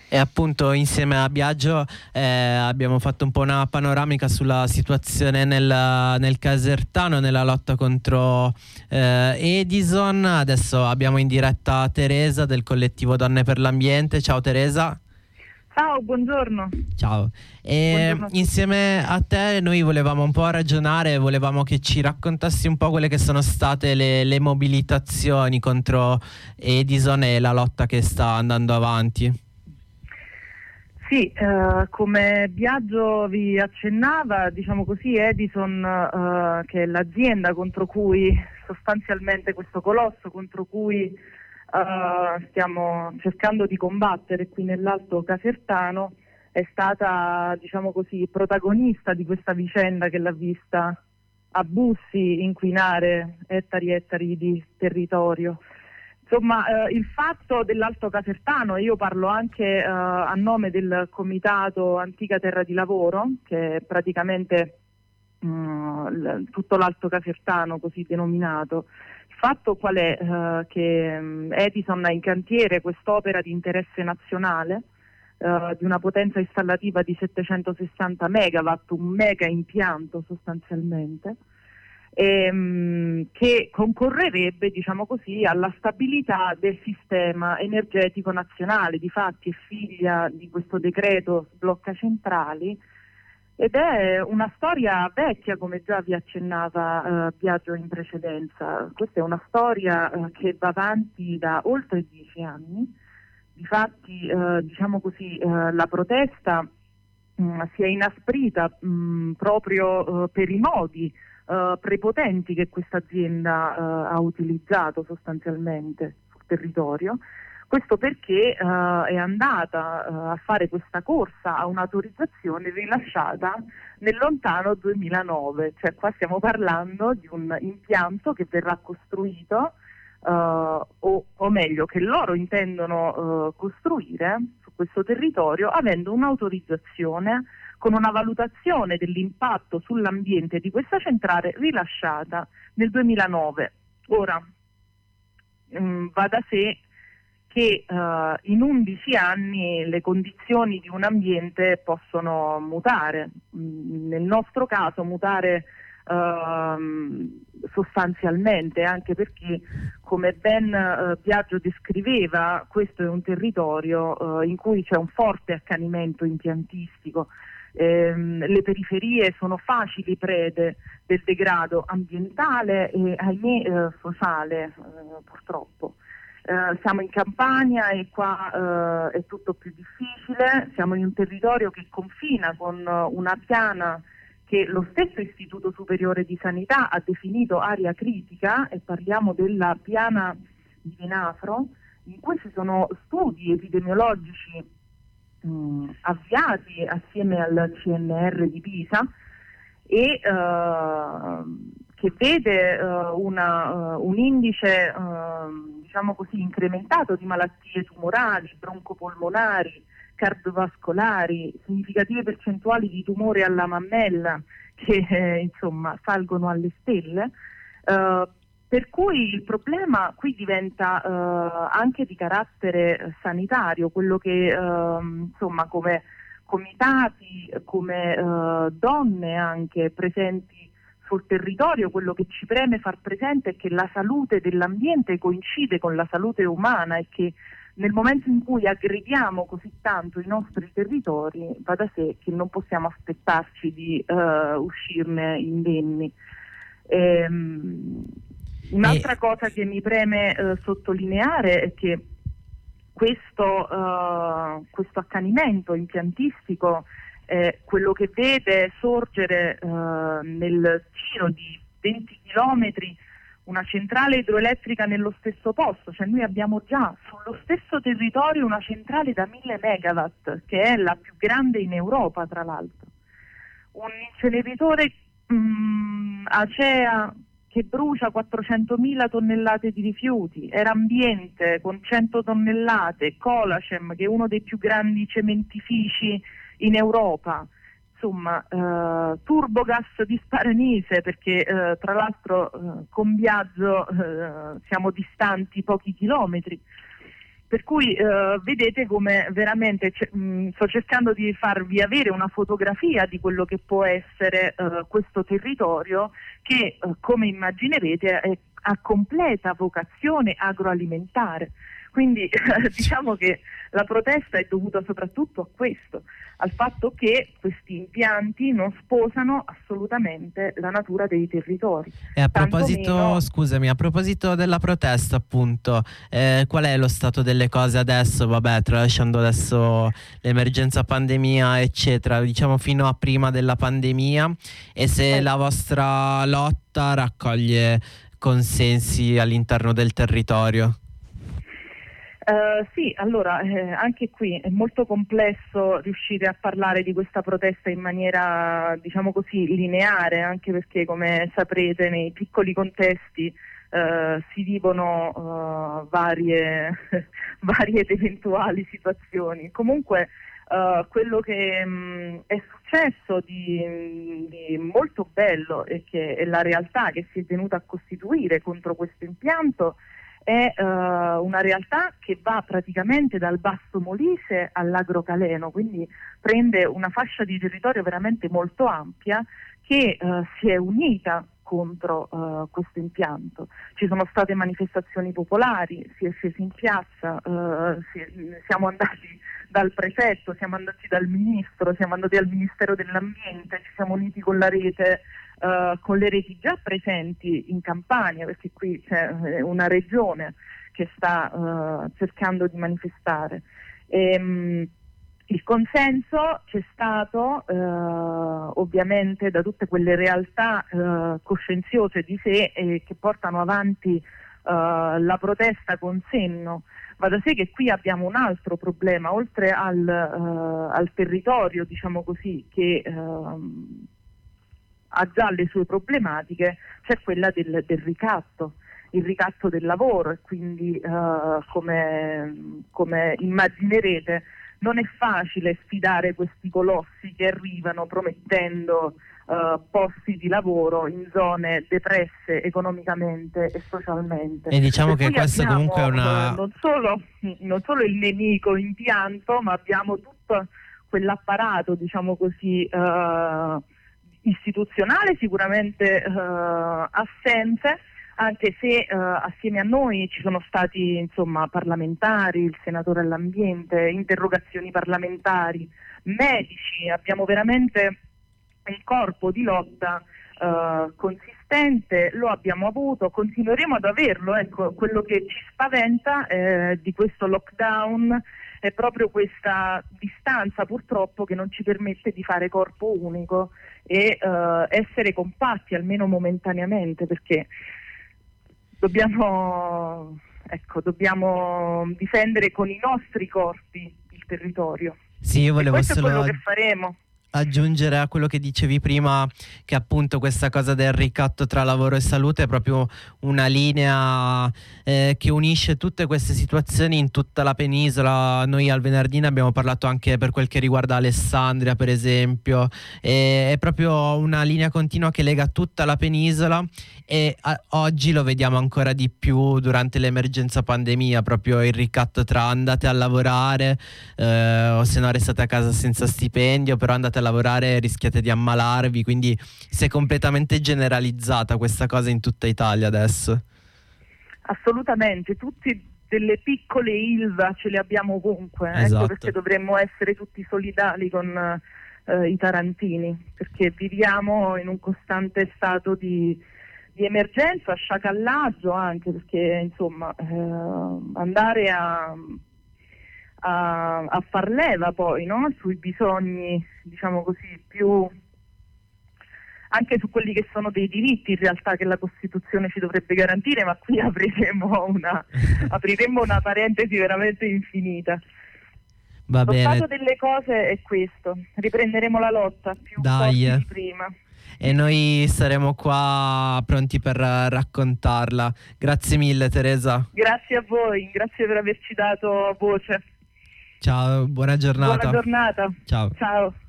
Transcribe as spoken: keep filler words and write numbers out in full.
E appunto insieme a Biagio eh, abbiamo fatto un po' una panoramica sulla situazione nel, nel Casertano, nella lotta contro eh, Edison. Adesso abbiamo in diretta Teresa del collettivo Donne per l'Ambiente. Ciao Teresa. Ciao, buongiorno. Ciao. E buongiorno a insieme a te noi volevamo un po' ragionare, volevamo che ci raccontassi un po' quelle che sono state le, le mobilitazioni contro Edison e la lotta che sta andando avanti. Sì, eh, come Biagio vi accennava, diciamo così, Edison, eh, che è l'azienda contro cui, sostanzialmente questo colosso contro cui eh, stiamo cercando di combattere qui nell'Alto Casertano, è stata, diciamo così, protagonista di questa vicenda che l'ha vista a Bussi inquinare ettari e ettari di territorio. Insomma, eh, il fatto dell'Alto Casertano, io parlo anche eh, a nome del Comitato Antica Terra di Lavoro, che è praticamente mh, l- tutto l'Alto Casertano così denominato. Il fatto qual è? Eh, che mh, Edison ha in cantiere quest'opera di interesse nazionale eh, di una potenza installativa di settecentosessanta megawatt, un mega impianto sostanzialmente, Ehm, che concorrerebbe, diciamo così, alla stabilità del sistema energetico nazionale. Difatti è figlia di questo decreto sblocca centrali ed è una storia vecchia, come già vi accennava eh, Biagio in precedenza. Questa è una storia eh, che va avanti da oltre dieci anni. Difatti, eh, diciamo così, eh, la protesta mh, si è inasprita mh, proprio eh, per i modi Uh, prepotenti che questa azienda uh, ha utilizzato sostanzialmente sul territorio. Questo perché uh, è andata uh, a fare questa corsa a un'autorizzazione rilasciata nel lontano duemilanove, cioè qua stiamo parlando di un impianto che verrà costruito uh, o, o meglio che loro intendono uh, costruire su questo territorio avendo un'autorizzazione con una valutazione dell'impatto sull'ambiente di questa centrale rilasciata nel duemilanove. Ora, mh, va da sé che uh, in undici anni le condizioni di un ambiente possono mutare, mh, nel nostro caso mutare uh, sostanzialmente, anche perché, come ben uh, Biagio descriveva, questo è un territorio uh, in cui c'è un forte accanimento impiantistico. Ehm, le periferie sono facili prede del degrado ambientale e ahimè eh, sociale, eh, purtroppo. Eh, siamo in Campania e qua eh, è tutto più difficile, siamo in un territorio che confina con una piana che lo stesso Istituto Superiore di Sanità ha definito area critica, e parliamo della piana di Venafro, in cui ci sono studi epidemiologici Mh, avviati assieme al C N R di Pisa e uh, che vede uh, una, uh, un indice uh, diciamo così incrementato di malattie tumorali, broncopolmonari, cardiovascolari, significative percentuali di tumore alla mammella che eh, insomma salgono alle stelle. Uh, Per cui il problema qui diventa uh, anche di carattere sanitario, quello che uh, insomma come comitati, come uh, donne anche presenti sul territorio, quello che ci preme far presente è che la salute dell'ambiente coincide con la salute umana e che nel momento in cui aggrediamo così tanto i nostri territori va da sé che non possiamo aspettarci di uh, uscirne indenni. Ehm, Un'altra e... cosa che mi preme eh, sottolineare è che questo, uh, questo accanimento impiantistico è quello che vede sorgere uh, nel giro di venti chilometri una centrale idroelettrica nello stesso posto, cioè noi abbiamo già sullo stesso territorio una centrale da mille megawatt, che è la più grande in Europa tra l'altro, un inceneritore mh, Acea che brucia quattrocentomila tonnellate di rifiuti, Erambiente con cento tonnellate, Colacem che è uno dei più grandi cementifici in Europa, insomma eh, Turbogas di Sparanise, perché eh, tra l'altro eh, con Biagio eh, siamo distanti pochi chilometri. Per cui eh, vedete come veramente c- mh, sto cercando di farvi avere una fotografia di quello che può essere eh, questo territorio che, eh, come immaginerete, è, ha completa vocazione agroalimentare. Quindi diciamo che la protesta è dovuta soprattutto a questo, al fatto che questi impianti non sposano assolutamente la natura dei territori. E a proposito, Tantomeno... scusami, a proposito della protesta, appunto, eh, qual è lo stato delle cose adesso? Vabbè, tralasciando adesso l'emergenza pandemia, eccetera, diciamo fino a prima della pandemia, e se Eh. la vostra lotta raccoglie consensi all'interno del territorio. Uh, sì, allora eh, anche qui è molto complesso riuscire a parlare di questa protesta in maniera, diciamo così, lineare, anche perché, come saprete, nei piccoli contesti uh, si vivono uh, varie, varie ed eventuali situazioni. Comunque uh, quello che mh, è successo di, di molto bello e che è la realtà che si è venuta a costituire contro questo impianto è uh, una realtà che va praticamente dal Basso Molise all'Agrocaleno, quindi prende una fascia di territorio veramente molto ampia che uh, si è unita contro uh, questo impianto. Ci sono state manifestazioni popolari, si è scesi in piazza, uh, si, siamo andati dal prefetto, siamo andati dal ministro, siamo andati al Ministero dell'Ambiente, ci siamo uniti con la rete, uh, con le reti già presenti in Campania, perché qui c'è una regione che sta uh, cercando di manifestare. E, um, il consenso c'è stato eh, ovviamente da tutte quelle realtà eh, coscienziose di sé e che portano avanti eh, la protesta con senno. Va da sé che qui abbiamo un altro problema, oltre al, eh, al territorio, diciamo così, che eh, ha già le sue problematiche, c'è quella del, del ricatto, il ricatto del lavoro, e quindi eh, come, come immaginerete non è facile sfidare questi colossi che arrivano promettendo uh, posti di lavoro in zone depresse economicamente e socialmente. E diciamo per che questo abbiamo, comunque è una... uh, non, solo, non solo il nemico impianto, ma abbiamo tutto quell'apparato, diciamo così, uh, istituzionale sicuramente uh, assente, anche se uh, assieme a noi ci sono stati insomma parlamentari, il senatore all'ambiente, interrogazioni parlamentari, medici, abbiamo veramente un corpo di lotta uh, consistente, lo abbiamo avuto, continueremo ad averlo. Ecco, quello che ci spaventa eh, di questo lockdown è proprio questa distanza purtroppo che non ci permette di fare corpo unico e uh, essere compatti almeno momentaneamente, perché Dobbiamo, ecco, dobbiamo difendere con i nostri corpi il territorio. Sì, io volevo e questo solo è quello che faremo. aggiungere a quello che dicevi prima, che appunto questa cosa del ricatto tra lavoro e salute è proprio una linea eh, che unisce tutte queste situazioni in tutta la penisola. Noi al venerdì ne abbiamo parlato anche per quel che riguarda Alessandria, per esempio, e è proprio una linea continua che lega tutta la penisola, e a, oggi lo vediamo ancora di più durante l'emergenza pandemia, proprio il ricatto tra andate a lavorare eh, o se no restate a casa senza stipendio, però andate a lavorare e rischiate di ammalarvi, quindi si è completamente generalizzata questa cosa in tutta Italia adesso. Assolutamente, tutti delle piccole Ilva ce le abbiamo ovunque, Esatto. Ecco perché dovremmo essere tutti solidali con eh, i tarantini, perché viviamo in un costante stato di, di emergenza, sciacallaggio anche, perché insomma eh, andare a A, a far leva poi, no? Sui bisogni, diciamo così, più anche su quelli che sono dei diritti in realtà che la Costituzione ci dovrebbe garantire, ma qui apriremo una, apriremo una parentesi veramente infinita. Va Lo bene. stato delle cose è questo, riprenderemo la lotta più Dai. forti di prima. E noi saremo qua pronti per raccontarla. Grazie mille, Teresa. Grazie a voi, grazie per averci dato voce. Ciao, buona giornata. Buona giornata. Ciao. Ciao.